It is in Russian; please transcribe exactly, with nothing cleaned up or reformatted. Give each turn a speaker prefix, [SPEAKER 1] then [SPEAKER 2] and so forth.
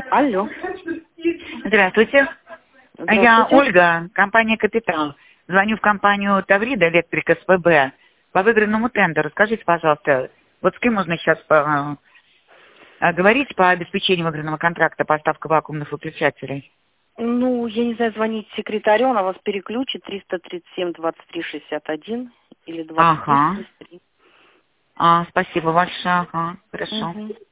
[SPEAKER 1] Алло.
[SPEAKER 2] Здравствуйте.
[SPEAKER 1] Здравствуйте.
[SPEAKER 2] Я Ольга, компания «Капитал». Звоню в компанию «Таврида Электрик СПБ» по выигранному тендеру. Скажите, пожалуйста, вот с кем можно сейчас по, а, говорить по обеспечению выигранного контракта поставка вакуумных выключателей?
[SPEAKER 1] Ну, я не знаю, звонить секретарю, она вас переключит триста тридцать семь двадцать три шестьдесят один или двадцать три
[SPEAKER 2] Ага.
[SPEAKER 1] шестьдесят три.
[SPEAKER 2] А, спасибо большое. Ага, хорошо.
[SPEAKER 1] Угу.